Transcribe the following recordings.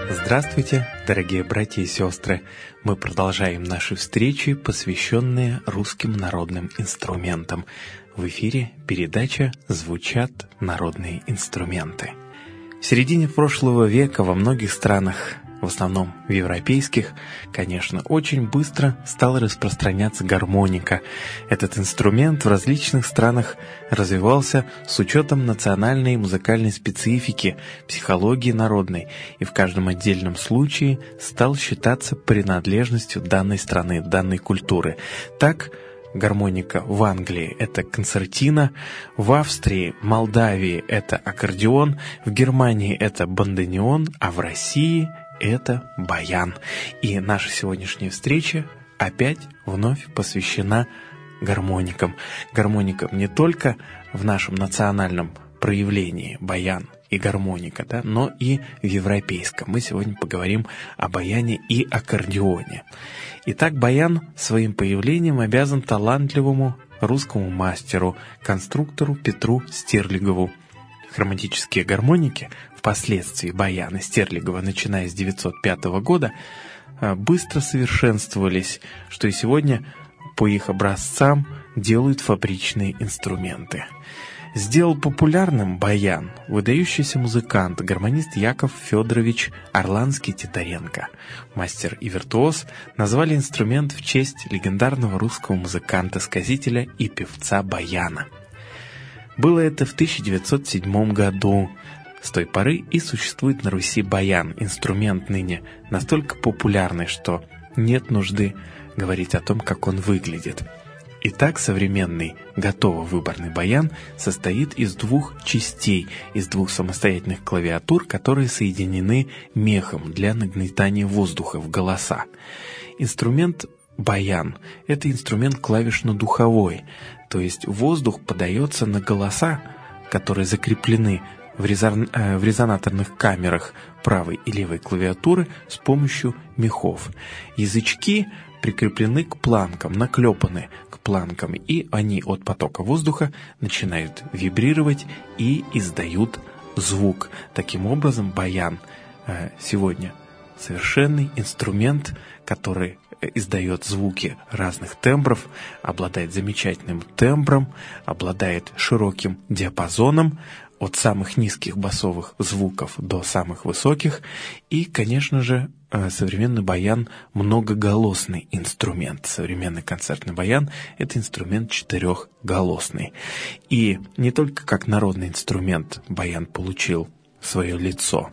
Здравствуйте, дорогие братья и сестры! Мы продолжаем наши встречи, посвященные русским народным инструментам. В эфире передача «Звучат народные инструменты». В середине прошлого века во многих странах, в основном в европейских, конечно, очень быстро стала распространяться гармоника. Этот инструмент в различных странах развивался с учетом национальной музыкальной специфики, психологии народной, и в каждом отдельном случае стал считаться принадлежностью данной страны, данной культуры. Так, гармоника в Англии — это концертина, в Австрии, Молдавии — это аккордеон, в Германии — это бандонеон, а в России — это баян. И наша сегодняшняя встреча опять вновь посвящена гармоникам. Гармоникам не только в нашем национальном проявлении баян и гармоника, да, но и в европейском. Мы сегодня поговорим о баяне и аккордеоне. Итак, баян своим появлением обязан талантливому русскому мастеру, конструктору Петру Стерлигову. Хроматические гармоники, впоследствии баяна Стерлигова, начиная с 905 года, быстро совершенствовались, что и сегодня по их образцам делают фабричные инструменты. Сделал популярным баян выдающийся музыкант, гармонист Яков Федорович Орланский-Титаренко. Мастер и виртуоз назвали инструмент в честь легендарного русского музыканта, сказителя и певца баяна. Было это в 1907 году. С той поры и существует на Руси баян, инструмент ныне настолько популярный, что нет нужды говорить о том, как он выглядит. Итак, современный готово-выборный баян состоит из двух частей, из двух самостоятельных клавиатур, которые соединены мехом для нагнетания воздуха в голоса. Инструмент баян — это инструмент клавишно-духовой, то есть воздух подается на голоса, которые закреплены в резонаторных камерах правой и левой клавиатуры с помощью мехов. Язычки прикреплены к планкам, наклепаны к планкам, и они от потока воздуха начинают вибрировать и издают звук. Таким образом, баян сегодня совершенный инструмент, который издает звуки разных тембров, обладает замечательным тембром, обладает широким диапазоном от самых низких басовых звуков до самых высоких. И, конечно же, современный баян — многоголосный инструмент. Современный концертный баян — это инструмент четырехголосный. И не только как народный инструмент баян получил свое лицо,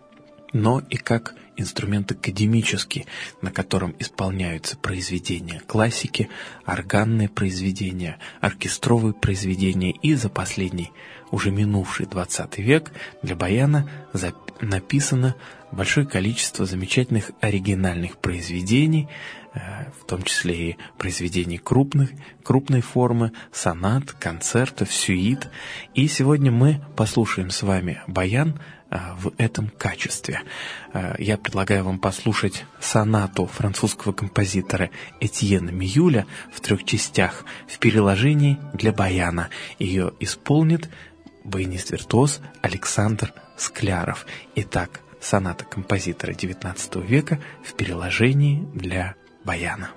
но и как инструмент академический, на котором исполняются произведения классики, органные произведения, оркестровые произведения, и за последний, уже минувший 20 век, для баяна написано большое количество замечательных оригинальных произведений, в том числе и произведений крупной формы, сонат, концертов, сюит. И сегодня мы послушаем с вами баян в этом качестве. Я предлагаю вам послушать сонату французского композитора Этьена Миюля в 3 частях в переложении для баяна. Ее исполнит баянист-виртуоз Александр Скляров. Итак, соната композитора XIX века в переложении для баяна.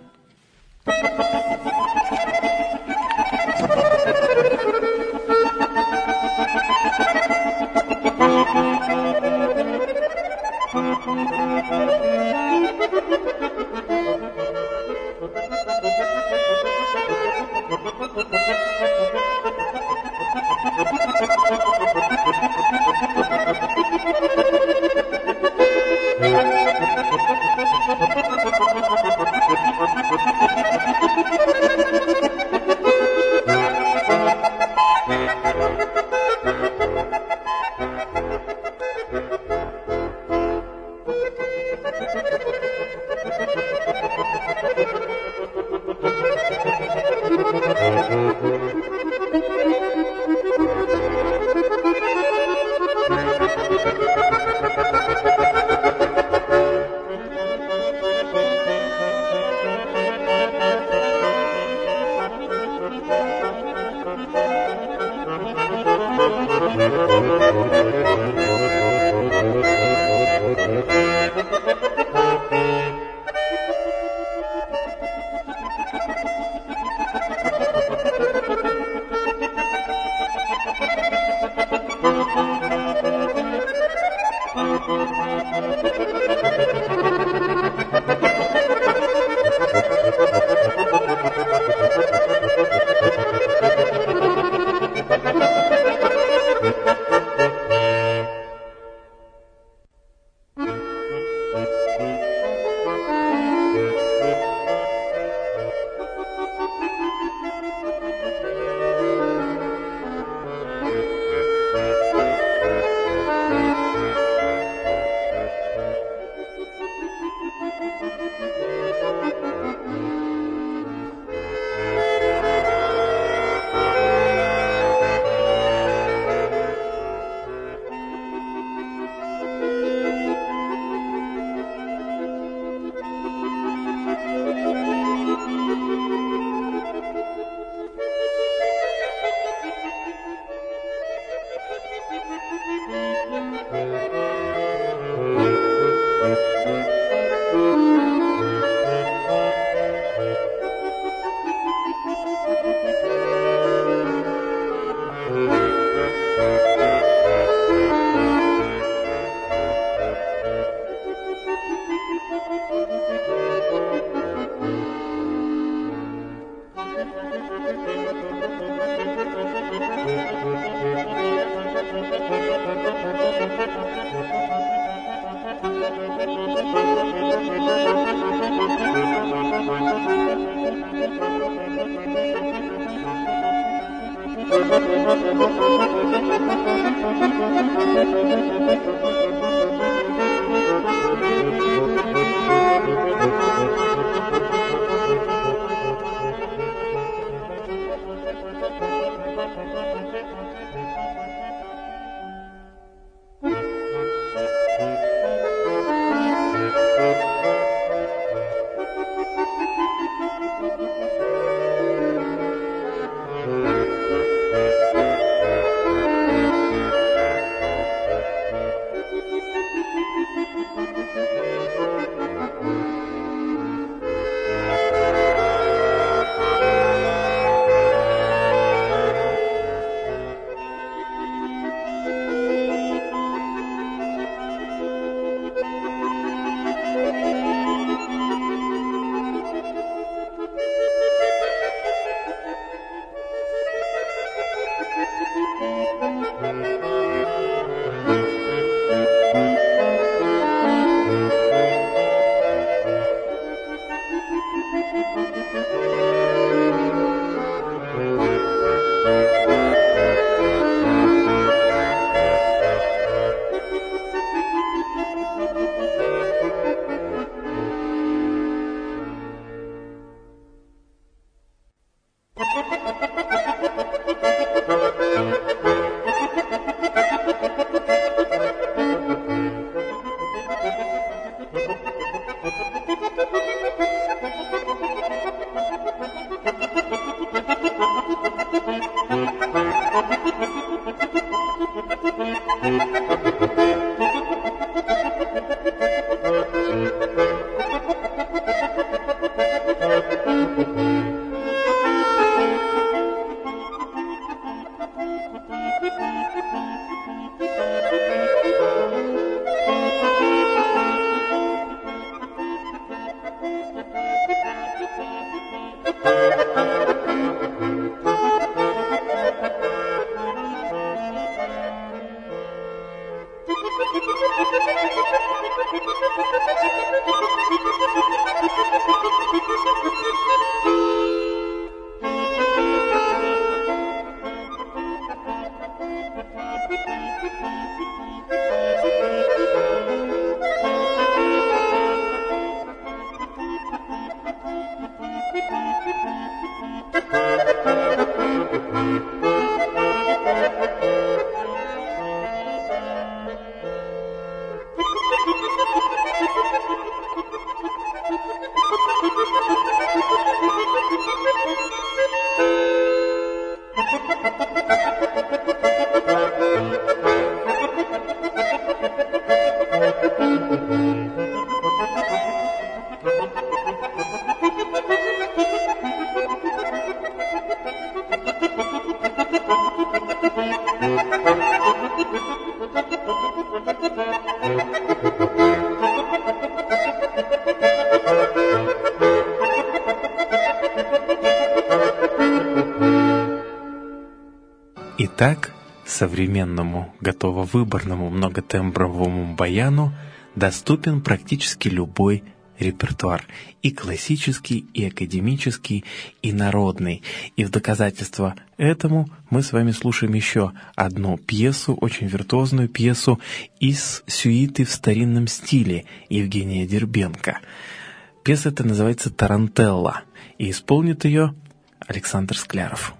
Итак, современному готово-выборному многотембровому баяну доступен практически любой репертуар, и классический, и академический, и народный. И в доказательство этому мы с вами слушаем еще одну пьесу, очень виртуозную пьесу из сюиты в старинном стиле Евгения Дербенко. Пьеса эта называется «Тарантелла», и исполнит ее Александр Скляров.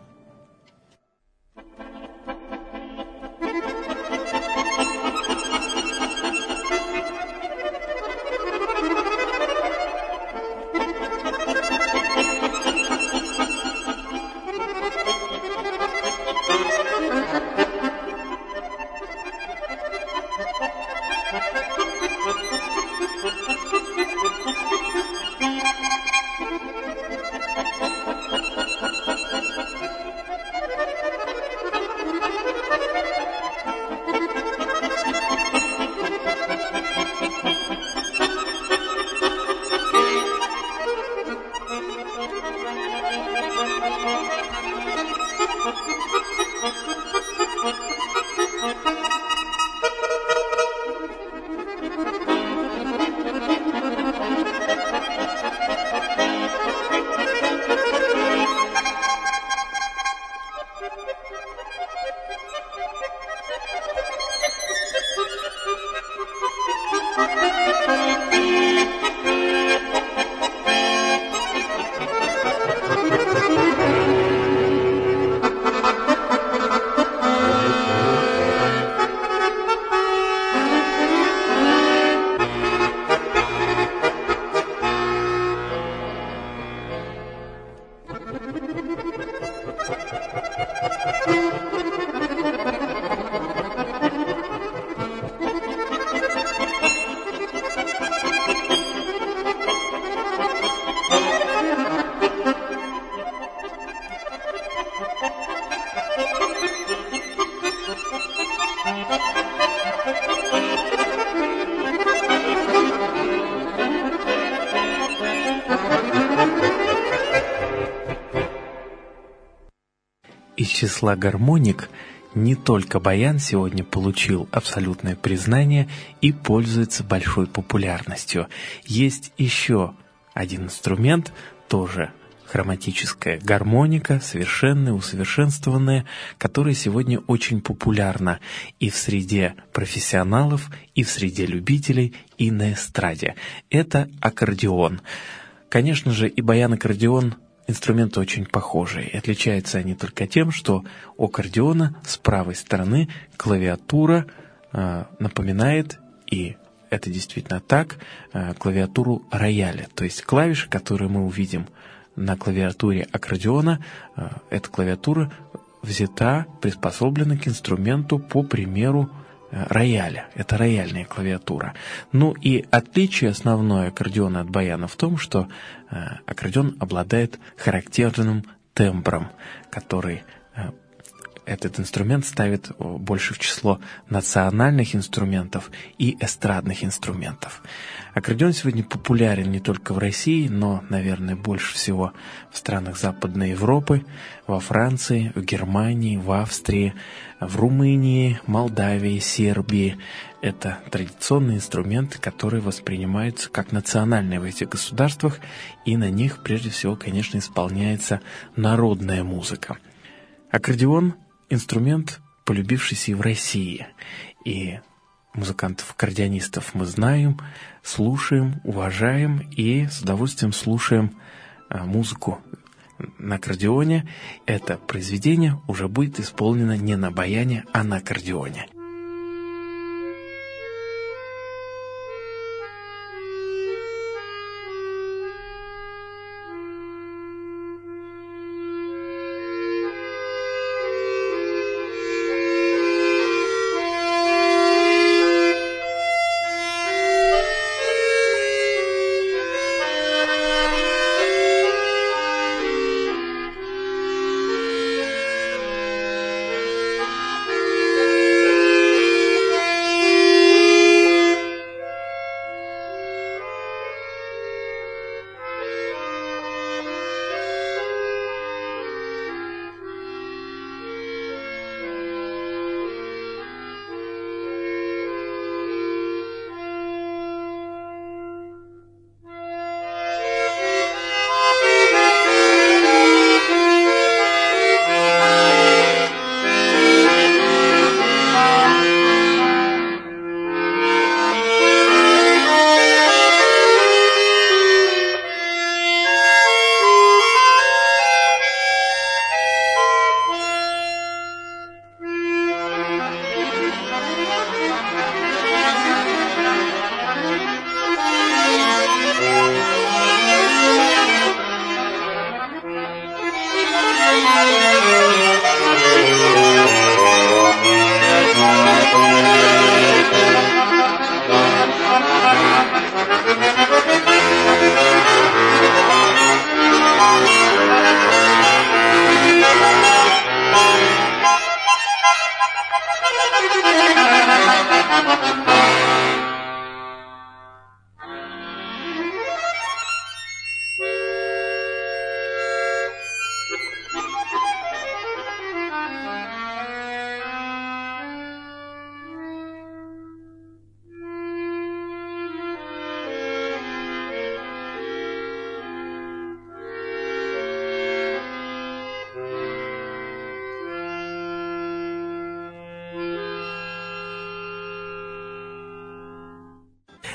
Из числа гармоник не только баян сегодня получил абсолютное признание и пользуется большой популярностью. Есть еще один инструмент, тоже хроматическая гармоника, совершенная, усовершенствованная, которая сегодня очень популярна и в среде профессионалов, и в среде любителей, и на эстраде. Это аккордеон. Конечно же, и баян-аккордеон инструменты очень похожие. И отличаются они только тем, что у аккордеона с правой стороны клавиатура напоминает, и это действительно так, клавиатуру рояля. То есть клавиши, которые мы увидим на клавиатуре аккордеона, эта клавиатура взята, приспособлена к инструменту по примеру рояля. Это рояльная клавиатура. Ну и отличие основное аккордеона от баяна в том, что аккордеон обладает характерным тембром, который этот инструмент ставит больше в число национальных инструментов и эстрадных инструментов. Аккордеон сегодня популярен не только в России, но, наверное, больше всего в странах Западной Европы, во Франции, в Германии, в Австрии, в Румынии, Молдавии, Сербии. Это традиционные инструменты, которые воспринимаются как национальные в этих государствах, и на них, прежде всего, конечно, исполняется народная музыка. Аккордеон — инструмент, полюбившийся и в России. И музыкантов-аккордеонистов мы знаем, слушаем, уважаем и с удовольствием слушаем музыку на аккордеоне. Это произведение уже будет исполнено не на баяне, а на аккордеоне.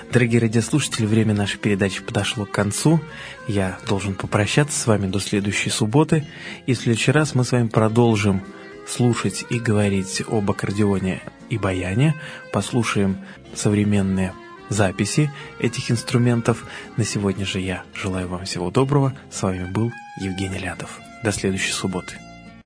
Дорогие радиослушатели, время нашей передачи подошло к концу. Я должен попрощаться с вами до следующей субботы. И в следующий раз мы с вами продолжим слушать и говорить об аккордеоне и баяне. Послушаем современные записи этих инструментов. На сегодня же я желаю вам всего доброго. С вами был Евгений Лядов. До следующей субботы.